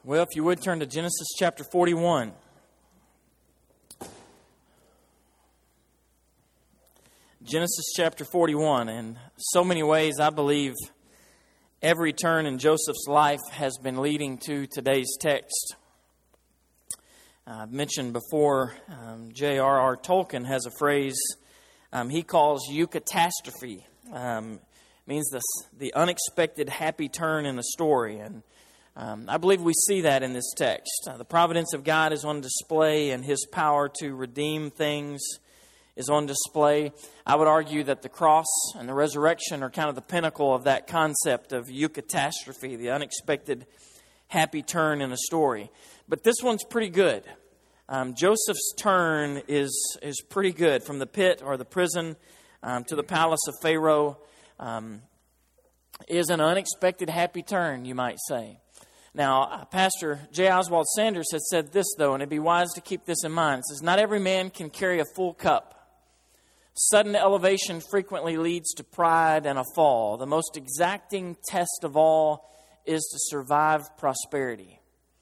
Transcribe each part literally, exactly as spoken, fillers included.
Well, if you would turn to Genesis chapter forty-one. Genesis chapter forty-one. In so many ways, I believe every turn in Joseph's life has been leading to today's text. I've mentioned before, um, J R R Tolkien has a phrase um, he calls eucatastrophe. Um, it means the, the unexpected happy turn in a story. And Um, I believe we see that in this text. Uh, the providence of God is on display, and His power to redeem things is on display. I would argue that the cross and the resurrection are kind of the pinnacle of that concept of eucatastrophe, the unexpected happy turn in a story. But this one's pretty good. Um, Joseph's turn is is pretty good, from the pit or the prison um, to the palace of Pharaoh. Um, is an unexpected happy turn, you might say. Now, Pastor J. Oswald Sanders has said this, though, and it'd be wise to keep this in mind. It says, not every man can carry a full cup. Sudden elevation frequently leads to pride and a fall. The most exacting test of all is to survive prosperity.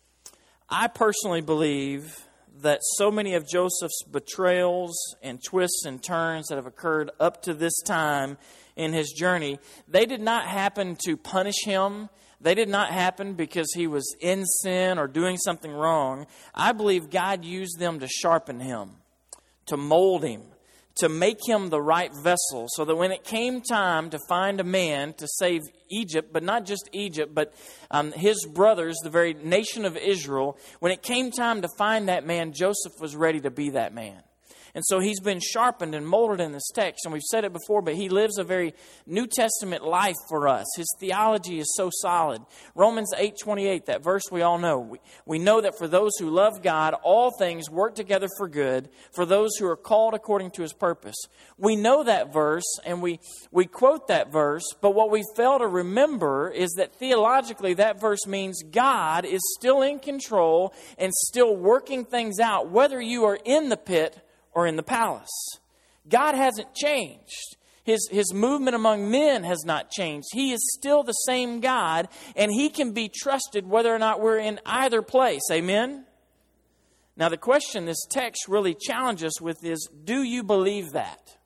I personally believe that so many of Joseph's betrayals and twists and turns that have occurred up to this time in his journey, they did not happen to punish him. They did not happen because he was in sin or doing something wrong. I believe God used them to sharpen him, to mold him, to make him the right vessel, so that when it came time to find a man to save Egypt, but not just Egypt, but um, his brothers, the very nation of Israel, when it came time to find that man, Joseph was ready to be that man. And so he's been sharpened and molded in this text. And we've said it before, but he lives a very New Testament life for us. His theology is so solid. Romans eight twenty-eight, that verse we all know. We, we know that for those who love God, all things work together for good, for those who are called according to His purpose. We know that verse, and we, we quote that verse, but what we fail to remember is that theologically that verse means God is still in control and still working things out, whether you are in the pit or in the palace. God hasn't changed. His, his movement among men has not changed. He is still the same God, and He can be trusted whether or not we're in either place. Amen? Now, the question this text really challenges us with is, do you believe that?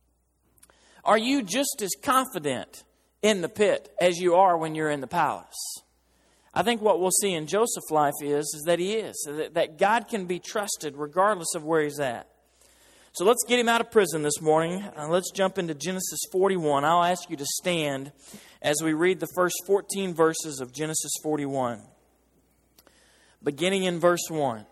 Are you just as confident in the pit as you are when you're in the palace? I think what we'll see in Joseph's life is, is that he is, that, that God can be trusted regardless of where he's at. So let's get him out of prison this morning. Uh, let's jump into Genesis forty-one. I'll ask you to stand as we read the first fourteen verses of Genesis forty-one. Beginning in verse one.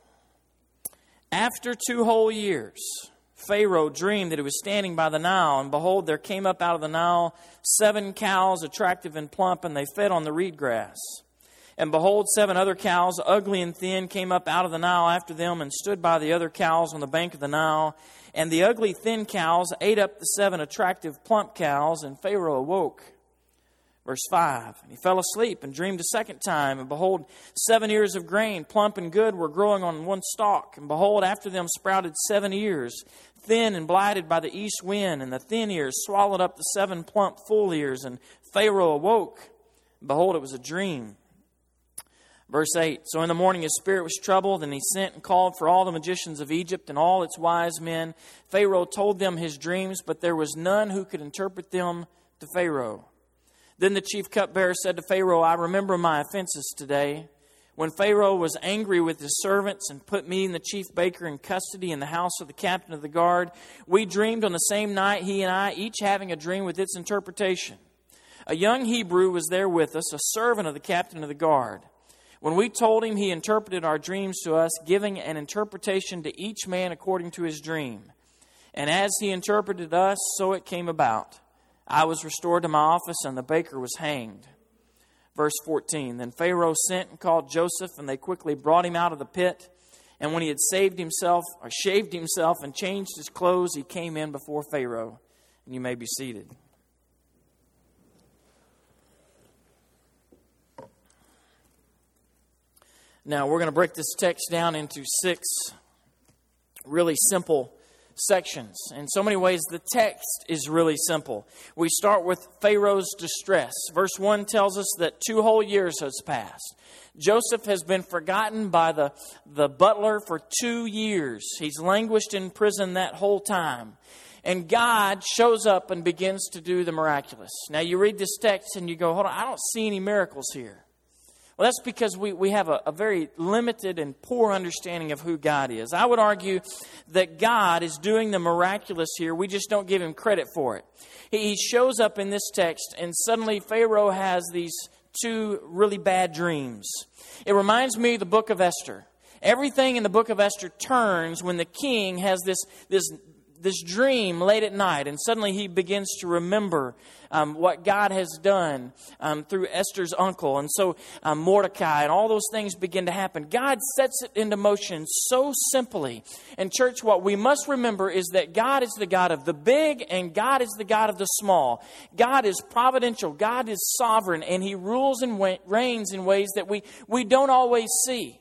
After two whole years, Pharaoh dreamed that he was standing by the Nile, and behold, there came up out of the Nile seven cows, attractive and plump, and they fed on the reed grass. And behold, seven other cows, ugly and thin, came up out of the Nile after them and stood by the other cows on the bank of the Nile. And the ugly, thin cows ate up the seven attractive, plump cows, and Pharaoh awoke. Verse five, and he fell asleep and dreamed a second time. And behold, seven ears of grain, plump and good, were growing on one stalk. And behold, after them sprouted seven ears, thin and blighted by the east wind. And the thin ears swallowed up the seven plump, full ears. And Pharaoh awoke. And behold, it was a dream. Verse eight, so in the morning his spirit was troubled, and he sent and called for all the magicians of Egypt and all its wise men. Pharaoh told them his dreams, but there was none who could interpret them to Pharaoh. Then the chief cupbearer said to Pharaoh, I remember my offenses today. When Pharaoh was angry with his servants and put me and the chief baker in custody in the house of the captain of the guard, we dreamed on the same night, he and I, each having a dream with its interpretation. A young Hebrew was there with us, a servant of the captain of the guard. When we told him, he interpreted our dreams to us, giving an interpretation to each man according to his dream. And as he interpreted us, so it came about. I was restored to my office, and the baker was hanged. Verse fourteen, then Pharaoh sent and called Joseph, and they quickly brought him out of the pit. And when he had saved himself, or shaved himself, and changed his clothes, he came in before Pharaoh. And you may be seated. Now, we're going to break this text down into six really simple sections. In so many ways, the text is really simple. We start with Pharaoh's distress. Verse one tells us that two whole years has passed. Joseph has been forgotten by the, the butler for two years. He's languished in prison that whole time. And God shows up and begins to do the miraculous. Now you read this text and you go, hold on, I don't see any miracles here. Well, that's because we, we have a, a very limited and poor understanding of who God is. I would argue that God is doing the miraculous here. We just don't give Him credit for it. He, he shows up in this text, and suddenly Pharaoh has these two really bad dreams. It reminds me of the book of Esther. Everything in the book of Esther turns when the king has this this. this dream late at night, and suddenly he begins to remember um, what God has done um, through Esther's uncle, and so um, Mordecai, and all those things begin to happen. God sets it into motion so simply. And church, what we must remember is that God is the God of the big, and God is the God of the small. God is providential, God is sovereign, and He rules and reigns in ways that we, we don't always see.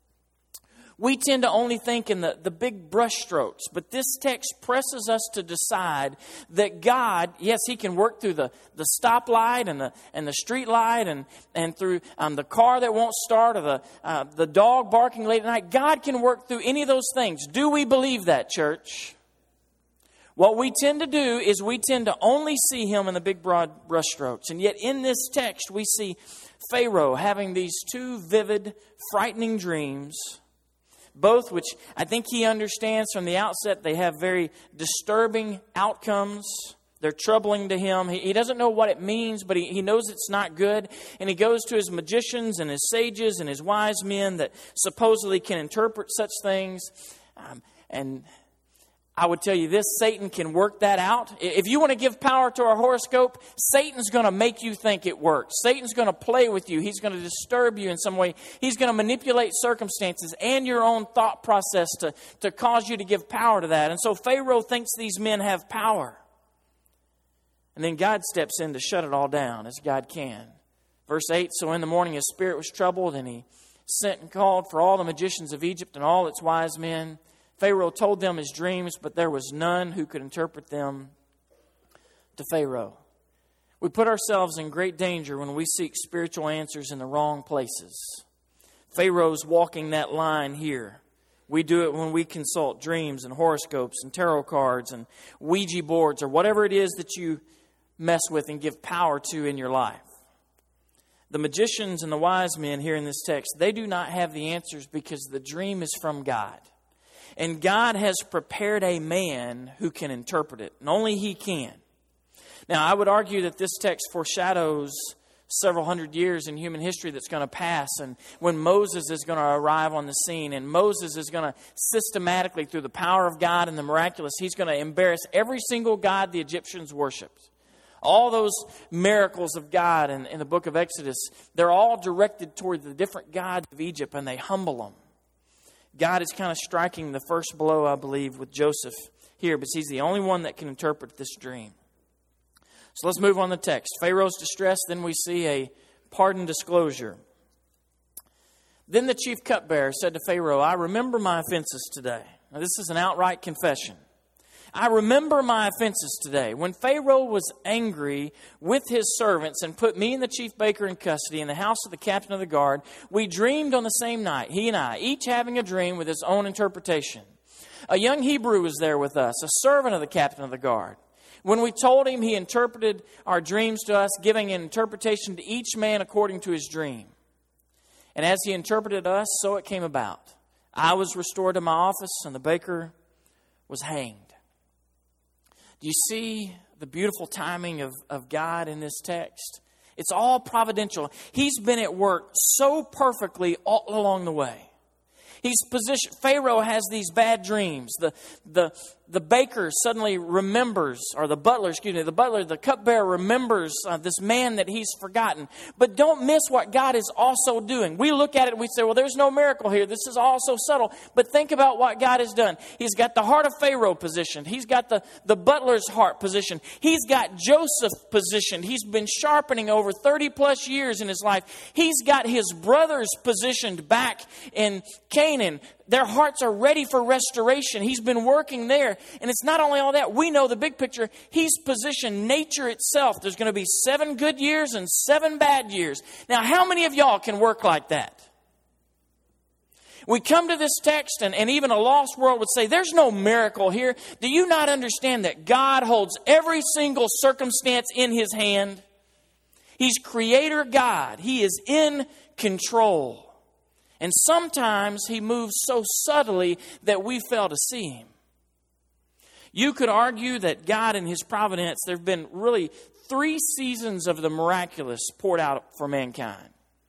We tend to only think in the, the big brushstrokes, but this text presses us to decide that God, yes, He can work through the, the stoplight and the and the street light and, and through um, the car that won't start or the, uh, the dog barking late at night. God can work through any of those things. Do we believe that, church? What we tend to do is we tend to only see Him in the big broad brushstrokes. And yet in this text we see Pharaoh having these two vivid, frightening dreams, both which I think he understands from the outset. They have very disturbing outcomes. They're troubling to him. He, he doesn't know what it means, but he, he knows it's not good. And he goes to his magicians and his sages and his wise men that supposedly can interpret such things. Um, and I would tell you this, Satan can work that out. If you want to give power to our horoscope, Satan's going to make you think it works. Satan's going to play with you. He's going to disturb you in some way. He's going to manipulate circumstances and your own thought process to, to cause you to give power to that. And so Pharaoh thinks these men have power. And then God steps in to shut it all down as God can. Verse eight, so in the morning his spirit was troubled, and he sent and called for all the magicians of Egypt and all its wise men. Pharaoh told them his dreams, but there was none who could interpret them to Pharaoh. We put ourselves in great danger when we seek spiritual answers in the wrong places. Pharaoh's walking that line here. We do it when we consult dreams and horoscopes and tarot cards and Ouija boards or whatever it is that you mess with and give power to in your life. The magicians and the wise men here in this text, they do not have the answers because the dream is from God. And God has prepared a man who can interpret it. And only He can. Now, I would argue that this text foreshadows several hundred years in human history that's going to pass. And when Moses is going to arrive on the scene. And Moses is going to systematically, through the power of God and the miraculous, he's going to embarrass every single god the Egyptians worshipped. All those miracles of God in, in the book of Exodus, they're all directed toward the different gods of Egypt, and they humble them. God is kind of striking the first blow, I believe, with Joseph here, but he's the only one that can interpret this dream. So let's move on to the text. Pharaoh's distress, then we see a pardon disclosure. Then the chief cupbearer said to Pharaoh, I remember my offenses today. Now this is an outright confession. I remember my offenses today. When Pharaoh was angry with his servants and put me and the chief baker in custody in the house of the captain of the guard, we dreamed on the same night, he and I, each having a dream with his own interpretation. A young Hebrew was there with us, a servant of the captain of the guard. When we told him, he interpreted our dreams to us, giving an interpretation to each man according to his dream. And as he interpreted us, so it came about. I was restored to my office, and the baker was hanged. Do you see the beautiful timing of, of God in this text? It's all providential. He's been at work so perfectly all along the way. He's positioned. Pharaoh has these bad dreams. The the the baker suddenly remembers, or the butler, excuse me, the butler, the cupbearer remembers uh, this man that he's forgotten. But don't miss what God is also doing. We look at it and we say, well, there's no miracle here. This is all so subtle. But think about what God has done. He's got the heart of Pharaoh positioned. He's got the, the butler's heart positioned. He's got Joseph positioned. He's been sharpening over thirty plus years in his life. He's got his brothers positioned back in Canaan. Their hearts are ready for restoration. He's been working there. And it's not only all that. We know the big picture. He's positioned nature itself. There's going to be seven good years and seven bad years. Now, how many of y'all can work like that? We come to this text, and, and even a lost world would say, there's no miracle here. Do you not understand that God holds every single circumstance in His hand? He's Creator God. He is in control. And sometimes He moves so subtly that we fail to see Him. You could argue that God in His providence, there have been really three seasons of the miraculous poured out for mankind.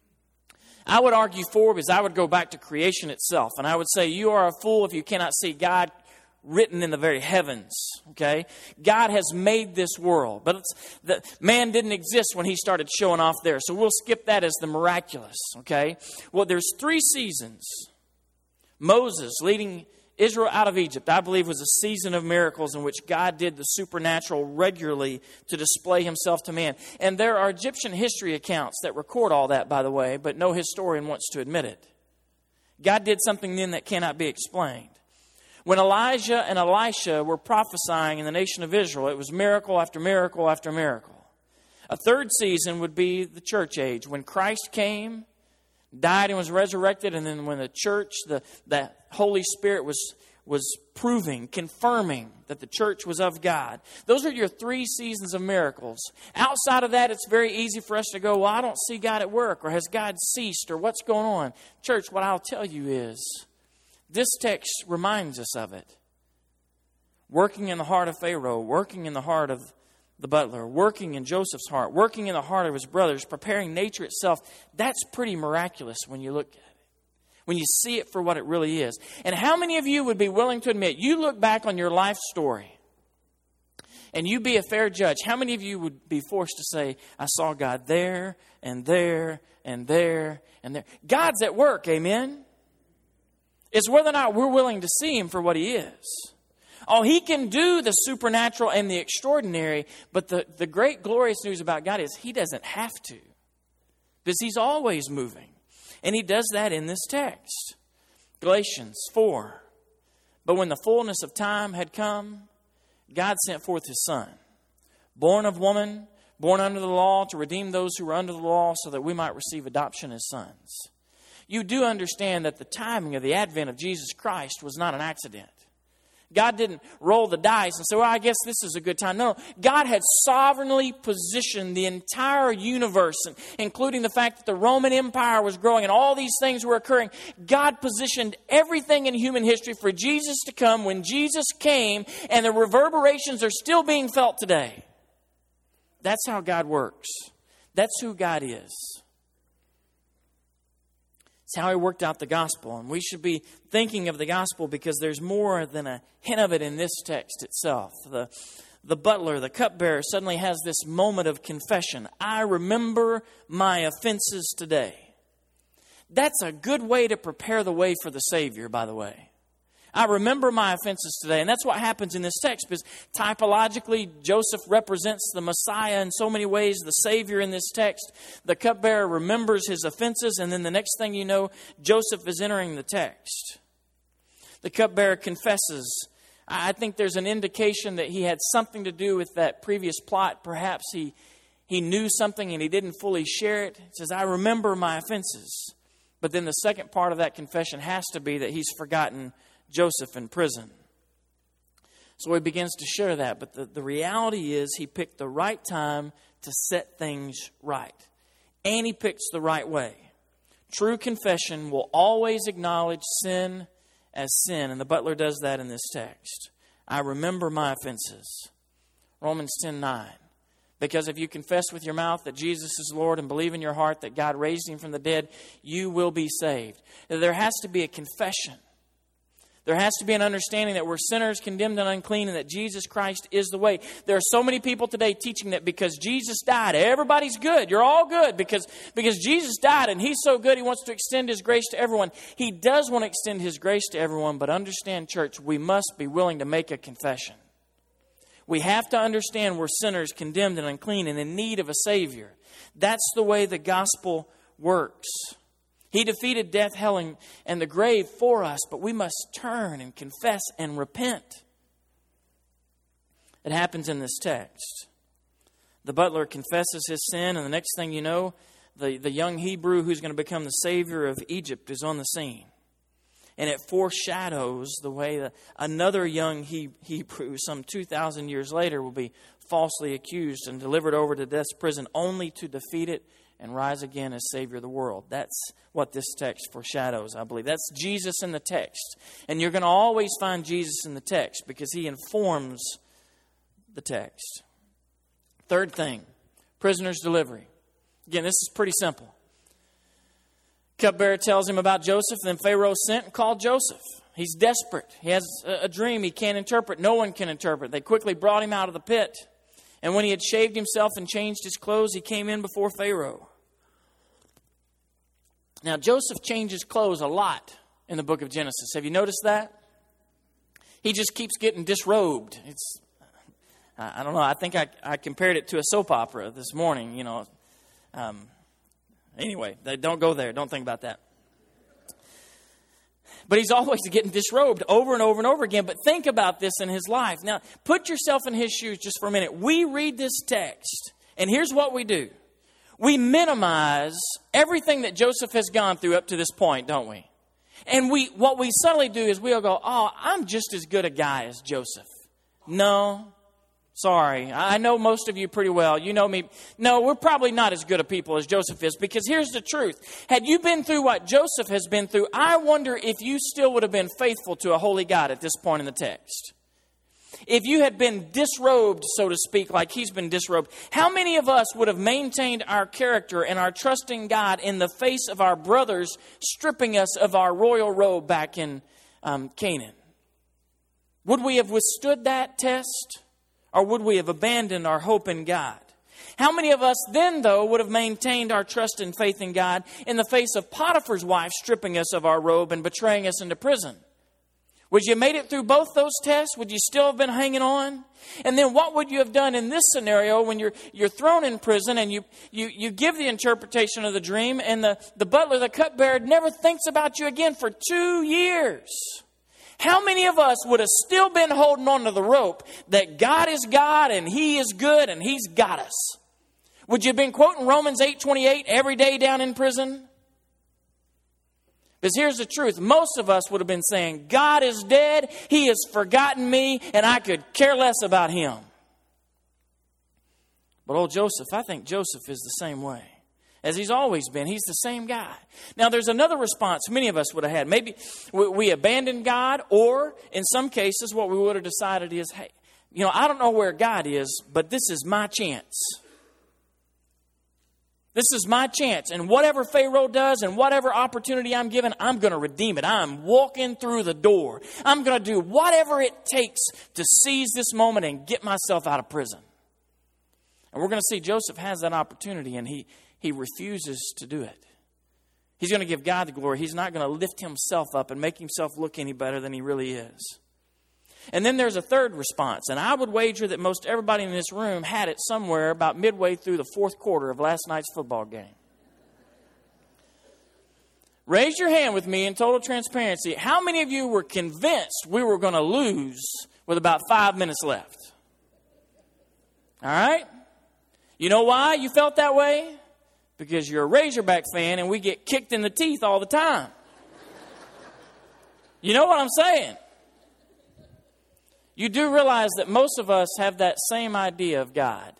I would argue four, because I would go back to creation itself. And I would say you are a fool if you cannot see God written in the very heavens. Okay? God has made this world. But it's, the, man didn't exist when He started showing off there. So we'll skip that as the miraculous. Okay? Well, there's three seasons. Moses leading Israel out of Egypt, I believe, was a season of miracles in which God did the supernatural regularly to display Himself to man. And there are Egyptian history accounts that record all that, by the way, but no historian wants to admit it. God did something then that cannot be explained. When Elijah and Elisha were prophesying in the nation of Israel, it was miracle after miracle after miracle. A third season would be the church age, when Christ came, died and was resurrected, and then when the church, the, the Holy Spirit was, was proving, confirming that the church was of God. Those are your three seasons of miracles. Outside of that, it's very easy for us to go, well, I don't see God at work, or has God ceased, or what's going on? Church, what I'll tell you is, this text reminds us of it. Working in the heart of Pharaoh, working in the heart of the butler, working in Joseph's heart, working in the heart of his brothers, preparing nature itself. That's pretty miraculous when you look at it, when you see it for what it really is. And how many of you would be willing to admit, you look back on your life story and you be a fair judge, how many of you would be forced to say, I saw God there and there and there and there? God's at work, amen? It's whether or not we're willing to see Him for what He is. Oh, He can do the supernatural and the extraordinary, but the, the great glorious news about God is He doesn't have to, because He's always moving. And He does that in this text. Galatians four. But when the fullness of time had come, God sent forth His Son, born of woman, born under the law, to redeem those who were under the law, so that we might receive adoption as sons. You do understand that the timing of the advent of Jesus Christ was not an accident. God didn't roll the dice and say, well, I guess this is a good time. No, God had sovereignly positioned the entire universe, including the fact that the Roman Empire was growing and all these things were occurring. God positioned everything in human history for Jesus to come when Jesus came, and the reverberations are still being felt today. That's how God works. That's who God is. It's how He worked out the gospel. And we should be thinking of the gospel because there's more than a hint of it in this text itself. The, the butler, the cupbearer, suddenly has this moment of confession. I remember my offenses today. That's a good way to prepare the way for the Savior, by the way. I remember my offenses today. And that's what happens in this text, because typologically, Joseph represents the Messiah in so many ways, the Savior in this text. The cupbearer remembers his offenses, and then the next thing you know, Joseph is entering the text. The cupbearer confesses. I think there's an indication that he had something to do with that previous plot. Perhaps he, he knew something and he didn't fully share it. He says, I remember my offenses. But then the second part of that confession has to be that he's forgotten Joseph in prison. So he begins to share that. But the, the reality is he picked the right time to set things right. And he picks the right way. True confession will always acknowledge sin as sin. And the butler does that in this text. I remember my offenses. Romans ten nine. Because if you confess with your mouth that Jesus is Lord and believe in your heart that God raised Him from the dead, you will be saved. There has to be a confession. There has to be an understanding that we're sinners, condemned and unclean, and that Jesus Christ is the way. There are so many people today teaching that because Jesus died, everybody's good. You're all good because, because Jesus died and He's so good He wants to extend His grace to everyone. He does want to extend His grace to everyone, but understand, church, we must be willing to make a confession. We have to understand we're sinners, condemned and unclean, and in need of a Savior. That's the way the gospel works. He defeated death, hell, and the grave for us, but we must turn and confess and repent. that happens in this text. The butler confesses his sin, and the next thing you know, the, the young Hebrew who's going to become the savior of Egypt is on the scene. And it foreshadows the way that another young he, Hebrew, some two thousand years later, will be falsely accused and delivered over to death's prison only to defeat it and rise again as Savior of the world. That's what this text foreshadows, I believe. That's Jesus in the text. And you're going to always find Jesus in the text because he informs the text. Third thing, prisoner's delivery. Again, this is pretty simple. Cupbearer tells him about Joseph, then Pharaoh sent and called Joseph. He's desperate. He has a dream he can't interpret. No one can interpret. They quickly brought him out of the pit. And when he had shaved himself and changed his clothes, he came in before Pharaoh. Now, Joseph changes clothes a lot in the book of Genesis. Have you noticed that? He just keeps getting disrobed. It's, I don't know, I think I, I compared it to a soap opera this morning, you know. Um, anyway, don't go there. Don't think about that. But he's always getting disrobed over and over and over again. But think about this in his life. Now, put yourself in his shoes just for a minute. We read this text, and here's what we do. We minimize everything that Joseph has gone through up to this point, don't we? And we, what we subtly do is we'll go, oh, I'm just as good a guy as Joseph. No, sorry. I know most of you pretty well. You know me. No, we're probably not as good a people as Joseph is, because here's the truth. Had you been through what Joseph has been through, I wonder if you still would have been faithful to a holy God at this point in the text. If you had been disrobed, so to speak, like he's been disrobed, how many of us would have maintained our character and our trust in God in the face of our brothers stripping us of our royal robe back in um, Canaan? Would we have withstood that test? Or would we have abandoned our hope in God? How many of us then, though, would have maintained our trust and faith in God in the face of Potiphar's wife stripping us of our robe and betraying us into prison? Would you have made it through both those tests? Would you still have been hanging on? And then what would you have done in this scenario when you're you're thrown in prison and you, you, you give the interpretation of the dream and the, the butler, the cupbearer, never thinks about you again for two years? How many of us would have still been holding on to the rope that God is God and He is good and He's got us? Would you have been quoting Romans eight twenty-eight every day down in prison? Because here's the truth. Most of us would have been saying, God is dead, He has forgotten me, and I could care less about Him. But old Joseph, I think Joseph is the same way. As he's always been. He's the same guy. Now, there's another response many of us would have had. Maybe we abandoned God, or in some cases, what we would have decided is, hey, you know, I don't know where God is, but this is my chance. This is my chance. And whatever Pharaoh does and whatever opportunity I'm given, I'm going to redeem it. I'm walking through the door. I'm going to do whatever it takes to seize this moment and get myself out of prison. And we're going to see Joseph has that opportunity, and he, he refuses to do it. He's going to give God the glory. He's not going to lift himself up and make himself look any better than he really is. And then there's a third response. And I would wager that most everybody in this room had it somewhere about midway through the fourth quarter of last night's football game. Raise your hand with me in total transparency. How many of you were convinced we were going to lose with about five minutes left? All right? You know why you felt that way? Because you're a Razorback fan and we get kicked in the teeth all the time. You know what I'm saying? You do realize that most of us have that same idea of God.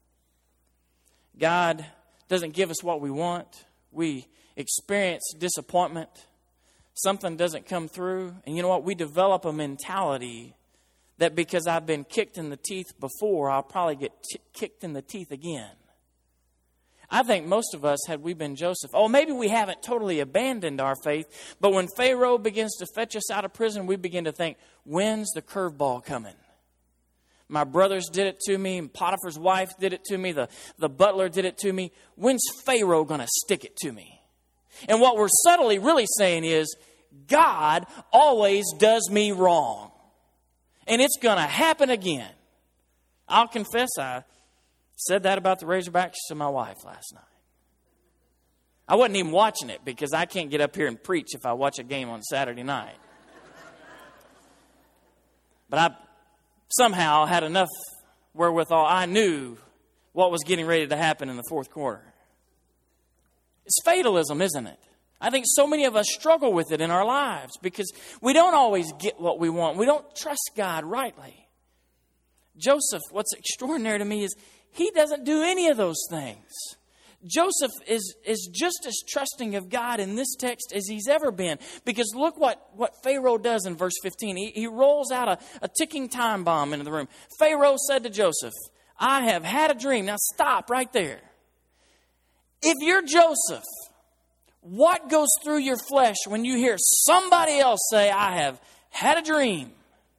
God doesn't give us what we want. We experience disappointment. Something doesn't come through. And you know what? We develop a mentality that because I've been kicked in the teeth before, I'll probably get t- kicked in the teeth again. I think most of us, had we been Joseph, oh, maybe we haven't totally abandoned our faith, but when Pharaoh begins to fetch us out of prison, we begin to think, when's the curveball coming? My brothers did it to me, Potiphar's wife did it to me, the, the butler did it to me. When's Pharaoh going to stick it to me? And what we're subtly really saying is, God always does me wrong. And it's going to happen again. I'll confess, I said that about the Razorbacks to my wife last night. I wasn't even watching it because I can't get up here and preach if I watch a game on Saturday night. But I somehow had enough wherewithal. I knew what was getting ready to happen in the fourth quarter. It's fatalism, isn't it? I think so many of us struggle with it in our lives because we don't always get what we want. We don't trust God rightly. Joseph, what's extraordinary to me is he doesn't do any of those things. Joseph is, is just as trusting of God in this text as he's ever been. Because look what, what Pharaoh does in verse fifteen. He, he rolls out a, a ticking time bomb into the room. Pharaoh said to Joseph, I have had a dream. Now stop right there. If you're Joseph, what goes through your flesh when you hear somebody else say, I have had a dream?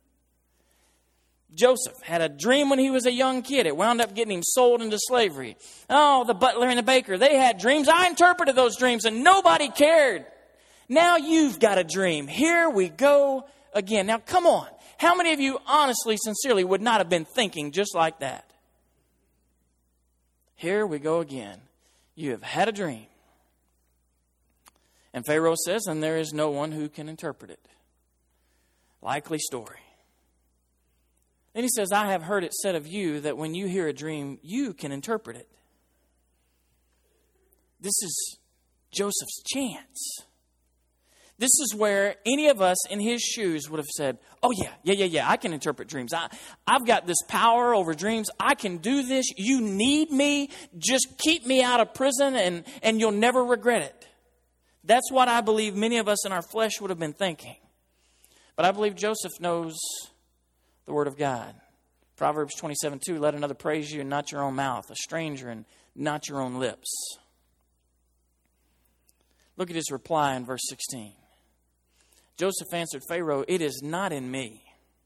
Joseph had a dream when he was a young kid. It wound up getting him sold into slavery. Oh, the butler and the baker, they had dreams. I interpreted those dreams and nobody cared. Now you've got a dream. Here we go again. Now come on. How many of you honestly, sincerely would not have been thinking just like that? Here we go again. You have had a dream. And Pharaoh says, and there is no one who can interpret it. Likely story. Then he says, I have heard it said of you that when you hear a dream, you can interpret it. This is Joseph's chance. This is where any of us in his shoes would have said, oh yeah, yeah, yeah, yeah, I can interpret dreams. I, I've got this power over dreams. I can do this. You need me. Just keep me out of prison and, and you'll never regret it. That's what I believe many of us in our flesh would have been thinking. But I believe Joseph knows the Word of God. Proverbs twenty-seven two, let another praise you and not your own mouth, a stranger and not your own lips. Look at his reply in verse sixteen. Joseph answered Pharaoh, it is not in me.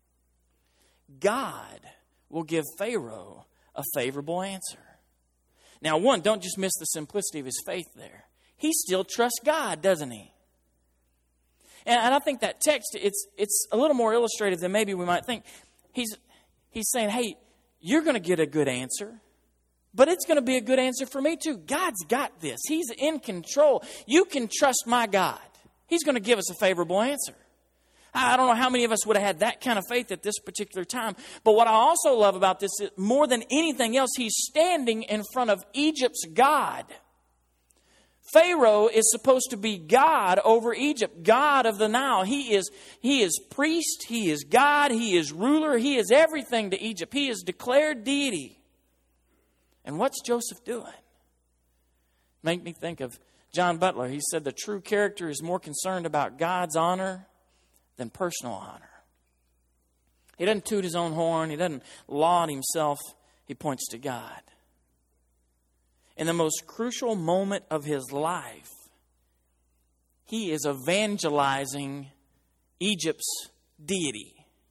God will give Pharaoh a favorable answer. Now, one, don't just miss the simplicity of his faith there. He still trusts God, doesn't he? And, and I think that text, it's it's a little more illustrative than maybe we might think. He's he's saying, hey, you're going to get a good answer, but it's going to be a good answer for me too. God's got this. He's in control. You can trust my God. He's going to give us a favorable answer. I don't know how many of us would have had that kind of faith at this particular time. But what I also love about this is more than anything else, he's standing in front of Egypt's God. Pharaoh is supposed to be God over Egypt, God of the Nile. He is, he is priest, he is God, he is ruler, he is everything to Egypt. He is declared deity. And what's Joseph doing? Make me think of John Butler. He said the true character is more concerned about God's honor than personal honor. He doesn't toot his own horn, he doesn't laud himself, he points to God. In the most crucial moment of his life, he is evangelizing Egypt's deity.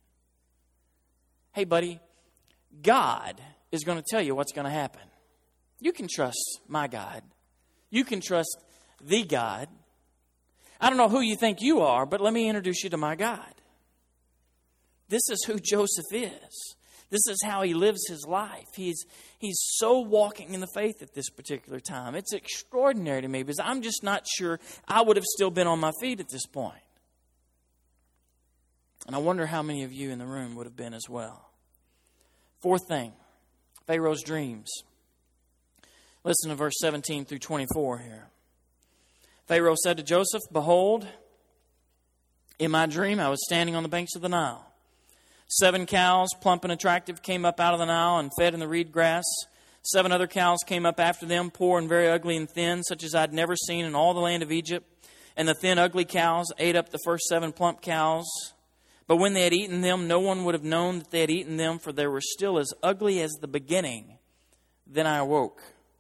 Hey, buddy, God is going to tell you what's going to happen. You can trust my God. You can trust the God. I don't know who you think you are, but let me introduce you to my God. This is who Joseph is. This is how he lives his life. He's, he's so walking in the faith at this particular time. It's extraordinary to me because I'm just not sure I would have still been on my feet at this point. And I wonder how many of you in the room would have been as well. Fourth thing, Pharaoh's dreams. Listen to verse seventeen through twenty-four here. Pharaoh said to Joseph, behold, in my dream I was standing on the banks of the Nile. Seven cows, plump and attractive, came up out of the Nile and fed in the reed grass. Seven other cows came up after them, poor and very ugly and thin, such as I'd never seen in all the land of Egypt. And the thin, ugly cows ate up the first seven plump cows. But when they had eaten them, no one would have known that they had eaten them, for they were still as ugly as the beginning. Then I awoke.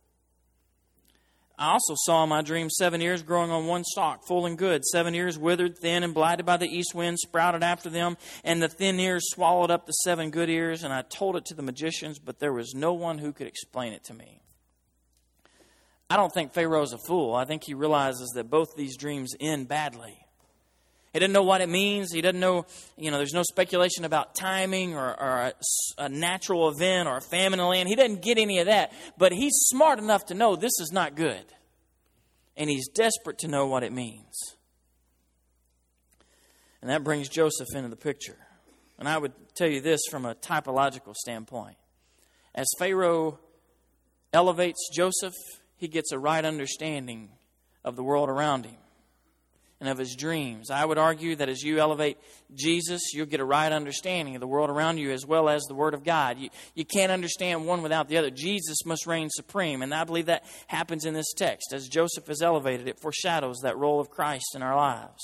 I also saw in my dream seven ears growing on one stalk, full and good. Seven ears withered, thin, and blighted by the east wind, sprouted after them. And the thin ears swallowed up the seven good ears. And I told it to the magicians, but there was no one who could explain it to me. I don't think Pharaoh's a fool. I think he realizes that both these dreams end badly. He doesn't know what it means. He doesn't know, you know, there's no speculation about timing or, or a, a natural event or a famine in the land. He doesn't get any of that. But he's smart enough to know this is not good. And he's desperate to know what it means. And that brings Joseph into the picture. And I would tell you this from a typological standpoint. As Pharaoh elevates Joseph, he gets a right understanding of the world around him and of his dreams. I would argue that as you elevate Jesus, you'll get a right understanding of the world around you as well as the Word of God. You, you can't understand one without the other. Jesus must reign supreme, and I believe that happens in this text. As Joseph is elevated, it foreshadows that role of Christ in our lives.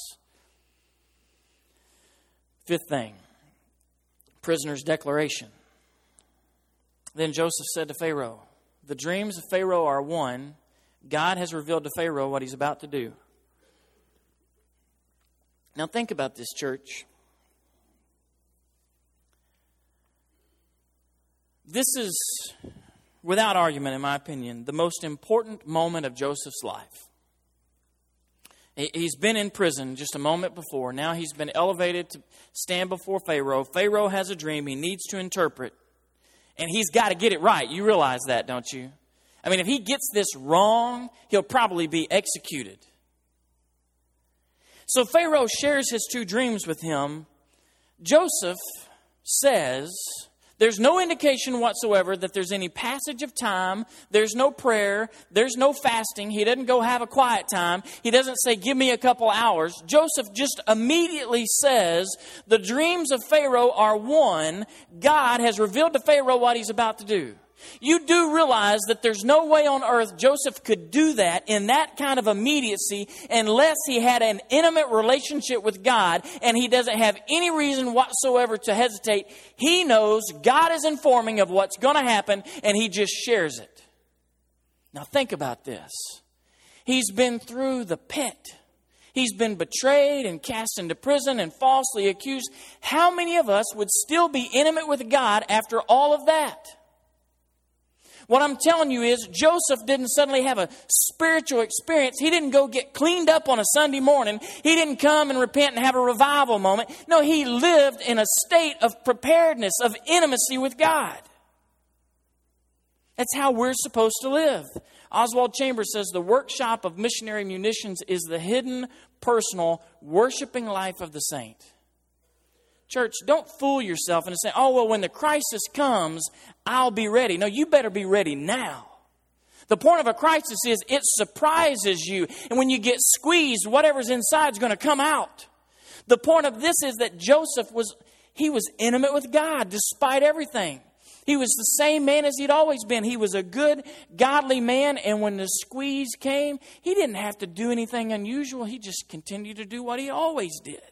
Fifth thing, prisoner's declaration. Then Joseph said to Pharaoh, "The dreams of Pharaoh are one. God has revealed to Pharaoh what he's about to do." Now think about this, church. This is, without argument, in my opinion, the most important moment of Joseph's life. He's been in prison just a moment before. Now he's been elevated to stand before Pharaoh. Pharaoh has a dream he needs to interpret. And he's got to get it right. You realize that, don't you? I mean, if he gets this wrong, he'll probably be executed. So Pharaoh shares his two dreams with him. Joseph says there's no indication whatsoever that there's any passage of time. There's no prayer. There's no fasting. He doesn't go have a quiet time. He doesn't say, "Give me a couple hours." Joseph just immediately says, the dreams of Pharaoh are one. God has revealed to Pharaoh what he's about to do. You do realize that there's no way on earth Joseph could do that in that kind of immediacy unless he had an intimate relationship with God, and he doesn't have any reason whatsoever to hesitate. He knows God is informing of what's going to happen, and he just shares it. Now think about this. He's been through the pit. He's been betrayed and cast into prison and falsely accused. How many of us would still be intimate with God after all of that? What I'm telling you is Joseph didn't suddenly have a spiritual experience. He didn't go get cleaned up on a Sunday morning. He didn't come and repent and have a revival moment. No, he lived in a state of preparedness, of intimacy with God. That's how we're supposed to live. Oswald Chambers says the workshop of missionary munitions is the hidden, personal, worshiping life of the saint. Church, don't fool yourself and say, "Oh, well, when the crisis comes, I'll be ready." No, you better be ready now. The point of a crisis is it surprises you. And when you get squeezed, whatever's inside is going to come out. The point of this is that Joseph was, he was intimate with God despite everything. He was the same man as he'd always been. He was a good, godly man. And when the squeeze came, he didn't have to do anything unusual. He just continued to do what he always did.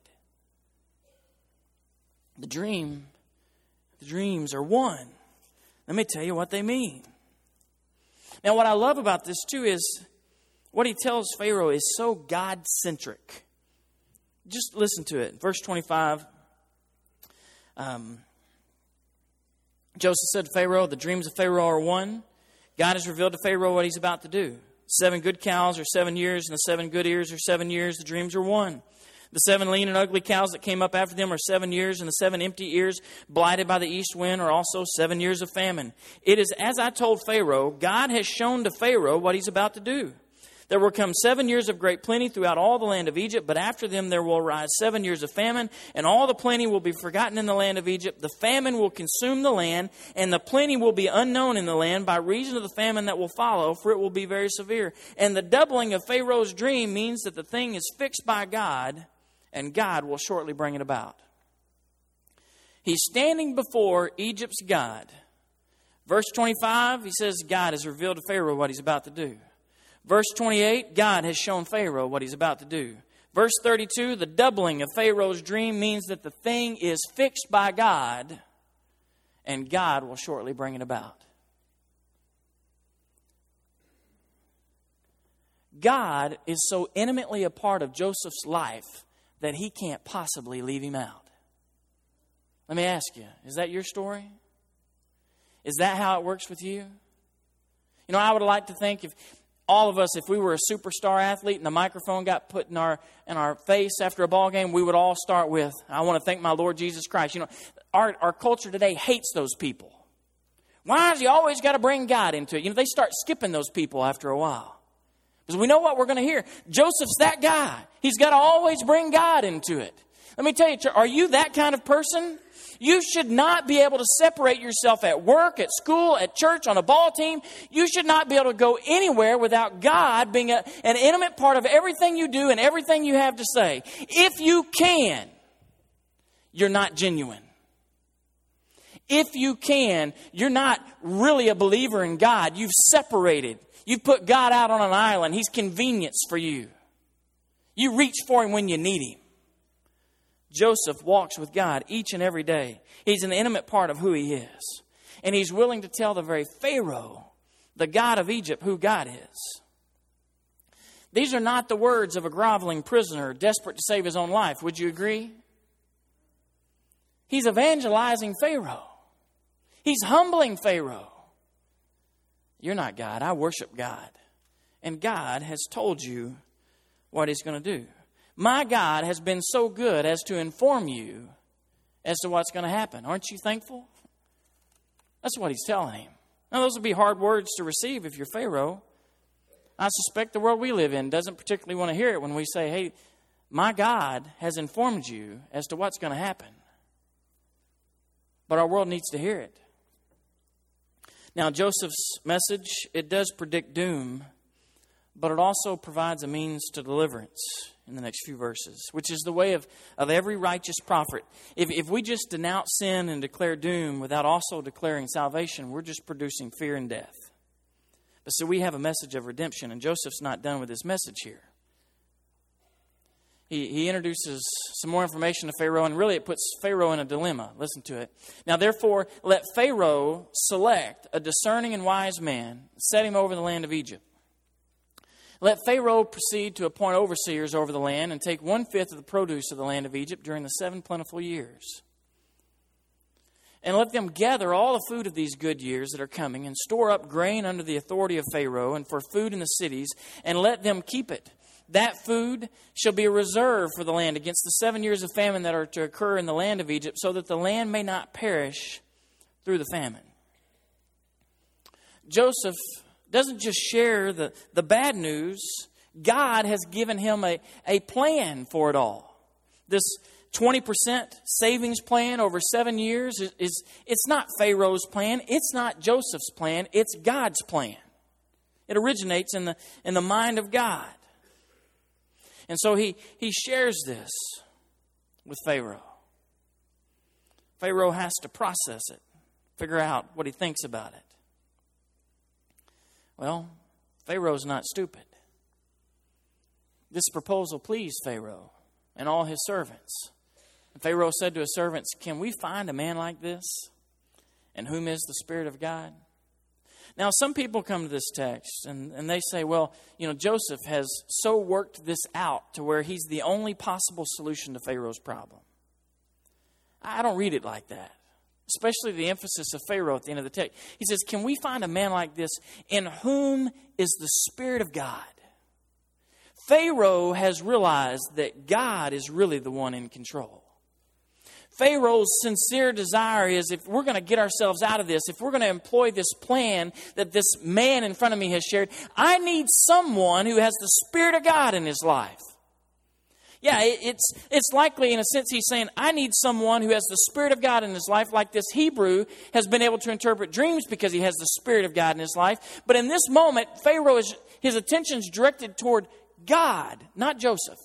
The dream, the dreams are one. Let me tell you what they mean. Now, what I love about this, too, is what he tells Pharaoh is so God-centric. Just listen to it. Verse twenty-five. Um, Joseph said to Pharaoh, "The dreams of Pharaoh are one. God has revealed to Pharaoh what he's about to do. Seven good cows are seven years, and the seven good ears are seven years. The dreams are one. The seven lean and ugly cows that came up after them are seven years, and the seven empty ears blighted by the east wind are also seven years of famine. It is as I told Pharaoh. God has shown to Pharaoh what he's about to do. There will come seven years of great plenty throughout all the land of Egypt, but after them there will arise seven years of famine, and all the plenty will be forgotten in the land of Egypt. The famine will consume the land, and the plenty will be unknown in the land by reason of the famine that will follow, for it will be very severe. And the doubling of Pharaoh's dream means that the thing is fixed by God, and God will shortly bring it about." He's standing before Egypt's God. Verse twenty-five, he says, God has revealed to Pharaoh what he's about to do. Verse twenty-eight, God has shown Pharaoh what he's about to do. Verse thirty-two, the doubling of Pharaoh's dream means that the thing is fixed by God, and God will shortly bring it about. God is so intimately a part of Joseph's life that he can't possibly leave him out. Let me ask you, is that your story? Is that how it works with you? You know, I would like to think if all of us, if we were a superstar athlete and the microphone got put in our in our face after a ball game, we would all start with, "I want to thank my Lord Jesus Christ." You know, our, our culture today hates those people. Why has he always got to bring God into it? You know, they start skipping those people after a while. Because we know what we're going to hear. Joseph's that guy. He's got to always bring God into it. Let me tell you, are you that kind of person? You should not be able to separate yourself at work, at school, at church, on a ball team. You should not be able to go anywhere without God being a, an intimate part of everything you do and everything you have to say. If you can, you're not genuine. If you can, you're not really a believer in God. You've separated. You've put God out on an island. He's convenience for you. You reach for Him when you need Him. Joseph walks with God each and every day. He's an intimate part of who he is. And he's willing to tell the very Pharaoh, the God of Egypt, who God is. These are not the words of a groveling prisoner desperate to save his own life. Would you agree? He's evangelizing Pharaoh. He's humbling Pharaoh. You're not God. I worship God. And God has told you what He's going to do. My God has been so good as to inform you as to what's going to happen. Aren't you thankful? That's what He's telling him. Now, those would be hard words to receive if you're Pharaoh. I suspect the world we live in doesn't particularly want to hear it when we say, hey, my God has informed you as to what's going to happen. But our world needs to hear it. Now, Joseph's message, it does predict doom, but it also provides a means to deliverance in the next few verses, which is the way of, of every righteous prophet. If, if we just denounce sin and declare doom without also declaring salvation, we're just producing fear and death. But so we have a message of redemption, and Joseph's not done with his message here. He, he introduces some more information to Pharaoh, and really it puts Pharaoh in a dilemma. Listen to it. Now, therefore, let Pharaoh select a discerning and wise man, set him over the land of Egypt. Let Pharaoh proceed to appoint overseers over the land and take one-fifth of the produce of the land of Egypt during the seven plentiful years. And let them gather all the food of these good years that are coming and store up grain under the authority of Pharaoh and for food in the cities, and let them keep it. That food shall be a reserve for the land against the seven years of famine that are to occur in the land of Egypt, so that the land may not perish through the famine. Joseph doesn't just share the, the bad news. God has given him a, a plan for it all. This twenty percent savings plan over seven years is, is it's not Pharaoh's plan. It's not Joseph's plan. It's God's plan. It originates in the in the mind of God. And so he, he shares this with Pharaoh. Pharaoh has to process it, figure out what he thinks about it. Well, Pharaoh's not stupid. This proposal pleased Pharaoh and all his servants. And Pharaoh said to his servants, "Can we find a man like this, in whom is the Spirit of God?" Now, some people come to this text and, and they say, well, you know, Joseph has so worked this out to where he's the only possible solution to Pharaoh's problem. I don't read it like that. Especially the emphasis of Pharaoh at the end of the text. He says, can we find a man like this in whom is the Spirit of God? Pharaoh has realized that God is really the one in control. Pharaoh's sincere desire is, if we're going to get ourselves out of this, if we're going to employ this plan that this man in front of me has shared, I need someone who has the Spirit of God in his life. Yeah, it's it's likely in a sense he's saying, I need someone who has the Spirit of God in his life, like this Hebrew has been able to interpret dreams because he has the Spirit of God in his life. But in this moment, Pharaoh, is his attention's directed toward God, not Joseph.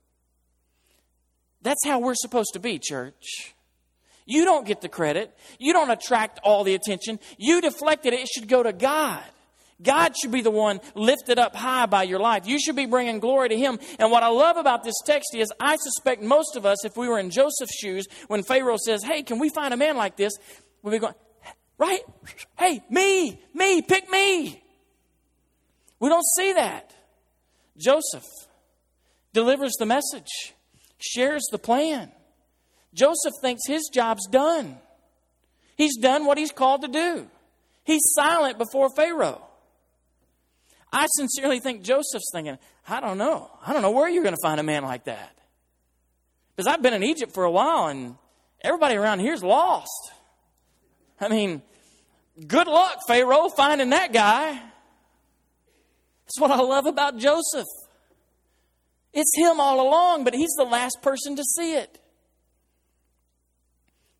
That's how we're supposed to be, church. You don't get the credit. You don't attract all the attention. You deflect it. It should go to God. God should be the one lifted up high by your life. You should be bringing glory to Him. And what I love about this text is I suspect most of us, if we were in Joseph's shoes, when Pharaoh says, hey, can we find a man like this? We'll be going, right? Hey, me, me, pick me. We don't see that. Joseph delivers the message, shares the plan. Joseph thinks his job's done. He's done what he's called to do. He's silent before Pharaoh. I sincerely think Joseph's thinking, I don't know. I don't know where you're going to find a man like that. Because I've been in Egypt for a while and everybody around here is lost. I mean, good luck, Pharaoh, finding that guy. That's what I love about Joseph. It's him all along, but he's the last person to see it.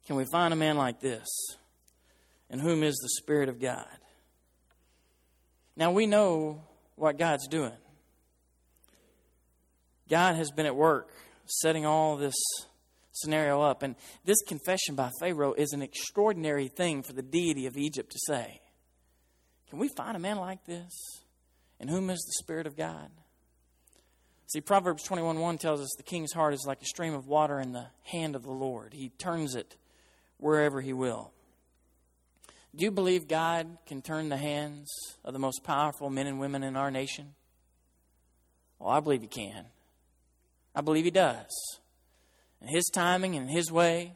Can we find a man like this, in whom is the Spirit of God? Now we know what God's doing. God has been at work setting all this scenario up. And this confession by Pharaoh is an extraordinary thing for the deity of Egypt to say. Can we find a man like this, in whom is the Spirit of God? See, Proverbs twenty-one one tells us the king's heart is like a stream of water in the hand of the Lord. He turns it wherever He will. Do you believe God can turn the hands of the most powerful men and women in our nation? Well, I believe He can. I believe He does. In His timing and His way,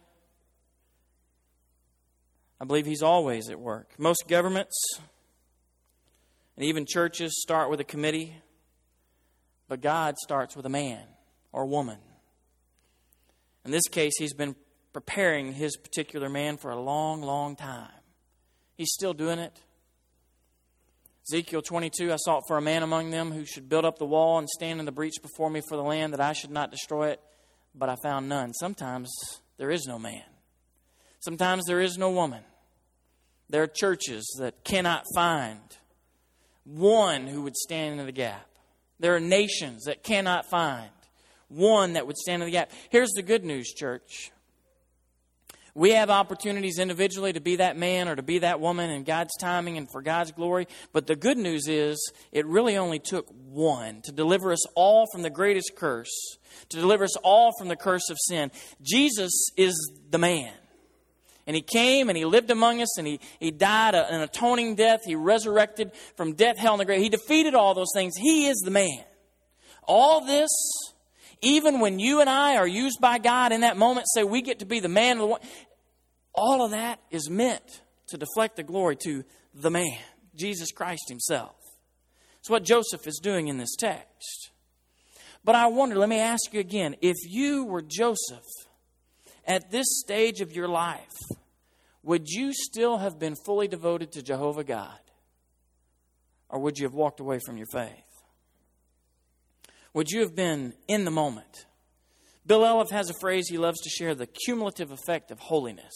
I believe He's always at work. Most governments and even churches start with a committee, but God starts with a man or woman. In this case, He's been preparing His particular man for a long, long time. He's still doing it. Ezekiel twenty-two, I sought for a man among them who should build up the wall and stand in the breach before me for the land, that I should not destroy it, but I found none. Sometimes there is no man. Sometimes there is no woman. There are churches that cannot find one who would stand in the gap. There are nations that cannot find one that would stand in the gap. Here's the good news, church. We have opportunities individually to be that man or to be that woman in God's timing and for God's glory. But the good news is it really only took one to deliver us all from the greatest curse, to deliver us all from the curse of sin. Jesus is the man. And He came and He lived among us and He, he died an atoning death. He resurrected from death, hell, and the grave. He defeated all those things. He is the man. All this, even when you and I are used by God in that moment, say we get to be the man of the one, all of that is meant to deflect the glory to the man, Jesus Christ Himself. It's what Joseph is doing in this text. But I wonder, let me ask you again, if you were Joseph at this stage of your life, would you still have been fully devoted to Jehovah God? Or would you have walked away from your faith? Would you have been in the moment? Bill Elliff has a phrase he loves to share, the cumulative effect of holiness.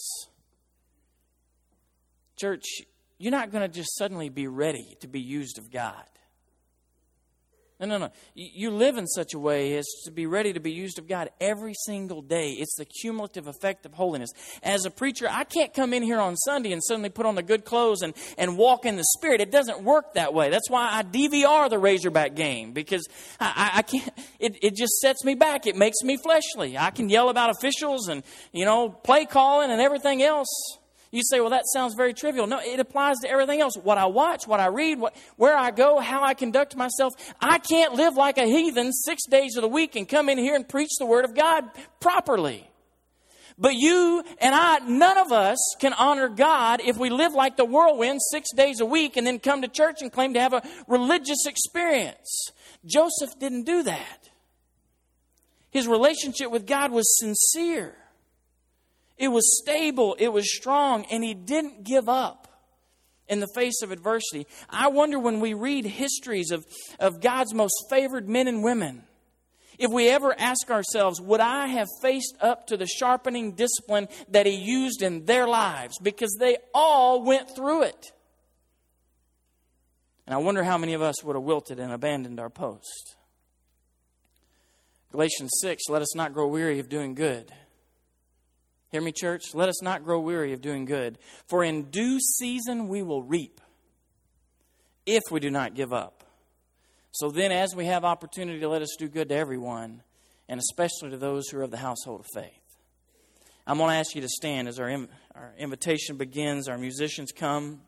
Church, you're not going to just suddenly be ready to be used of God. No, no, no. You live in such a way as to be ready to be used of God every single day. It's the cumulative effect of holiness. As a preacher, I can't come in here on Sunday and suddenly put on the good clothes and, and walk in the Spirit. It doesn't work that way. That's why I D V R the Razorback game, because I, I, I can't. It, it just sets me back. It makes me fleshly. I can yell about officials and, you know, play calling and everything else. You say, well, that sounds very trivial. No, it applies to everything else. What I watch, what I read, what, where I go, how I conduct myself. I can't live like a heathen six days of the week and come in here and preach the Word of God properly. But you and I, none of us can honor God if we live like the whirlwind six days a week and then come to church and claim to have a religious experience. Joseph didn't do that. His relationship with God was sincere. It was stable, it was strong, and he didn't give up in the face of adversity. I wonder when we read histories of, of God's most favored men and women, if we ever ask ourselves, would I have faced up to the sharpening discipline that He used in their lives? Because they all went through it. And I wonder how many of us would have wilted and abandoned our post. Galatians six, let us not grow weary of doing good. Hear me, church? Let us not grow weary of doing good. For in due season we will reap if we do not give up. So then, as we have opportunity, let us do good to everyone, and especially to those who are of the household of faith. I'm going to ask you to stand as our, Im- our invitation begins. Our musicians come.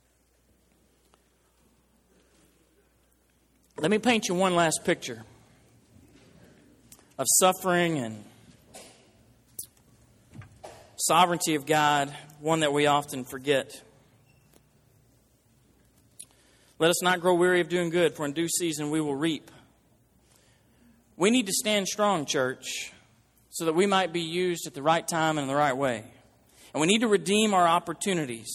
Let me paint you one last picture of suffering and sovereignty of God, one that we often forget. Let us not grow weary of doing good, for in due season we will reap. We need to stand strong, church, so that we might be used at the right time and in the right way. And we need to redeem our opportunities.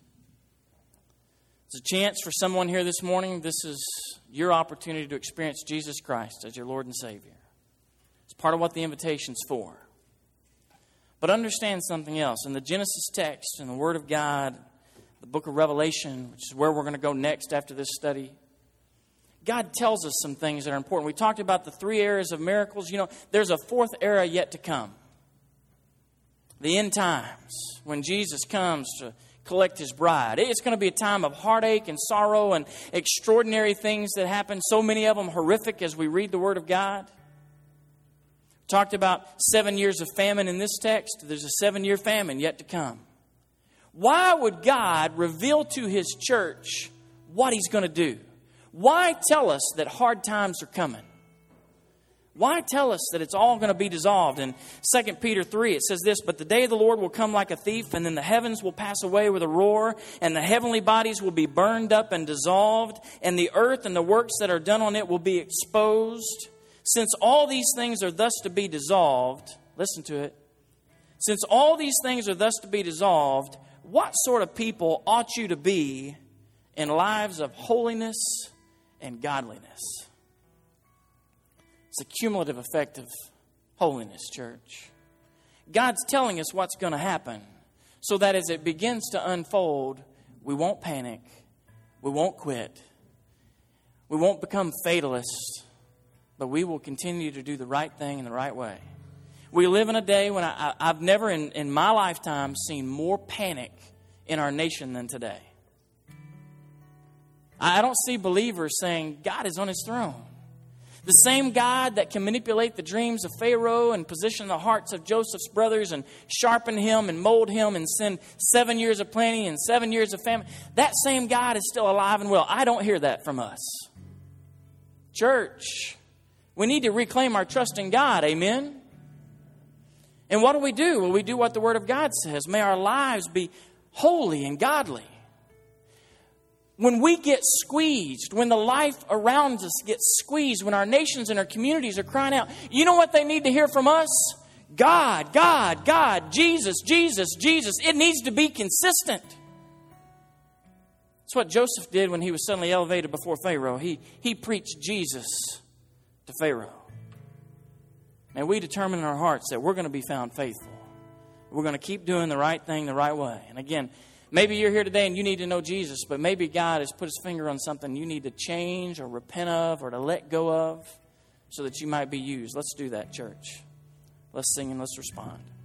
It's a chance for someone here this morning. This is your opportunity to experience Jesus Christ as your Lord and Savior. It's part of what the invitation's for. But understand something else. In the Genesis text, in the Word of God, the book of Revelation, which is where we're going to go next after this study, God tells us some things that are important. We talked about the three eras of miracles. You know, there's a fourth era yet to come. The end times, when Jesus comes to collect His bride. It's going to be a time of heartache and sorrow and extraordinary things that happen. So many of them horrific as we read the Word of God. Talked about seven years of famine in this text. There's a seven-year famine yet to come. Why would God reveal to His church what He's going to do? Why tell us that hard times are coming? Why tell us that it's all going to be dissolved? In Second Peter three, it says this, "But the day of the Lord will come like a thief, and then the heavens will pass away with a roar, and the heavenly bodies will be burned up and dissolved, and the earth and the works that are done on it will be exposed. Since all these things are thus to be dissolved," listen to it, "since all these things are thus to be dissolved, what sort of people ought you to be in lives of holiness and godliness?" It's a cumulative effect of holiness, church. God's telling us what's going to happen so that as it begins to unfold, we won't panic, we won't quit, we won't become fatalists, but we will continue to do the right thing in the right way. We live in a day when I, I, I've never in, in my lifetime seen more panic in our nation than today. I don't see believers saying God is on His throne. The same God that can manipulate the dreams of Pharaoh and position the hearts of Joseph's brothers and sharpen him and mold him and send seven years of plenty and seven years of famine, that same God is still alive and well. I don't hear that from us. Church, we need to reclaim our trust in God. Amen? And what do we do? Well, we do what the Word of God says. May our lives be holy and godly. When we get squeezed, when the life around us gets squeezed, when our nations and our communities are crying out, you know what they need to hear from us? God, God, God, Jesus, Jesus, Jesus. It needs to be consistent. That's what Joseph did when he was suddenly elevated before Pharaoh. He, he preached Jesus to Pharaoh. May we determine in our hearts that we're going to be found faithful. We're going to keep doing the right thing the right way. And again, maybe you're here today and you need to know Jesus, but maybe God has put His finger on something you need to change or repent of or to let go of so that you might be used. Let's do that, church. Let's sing and let's respond.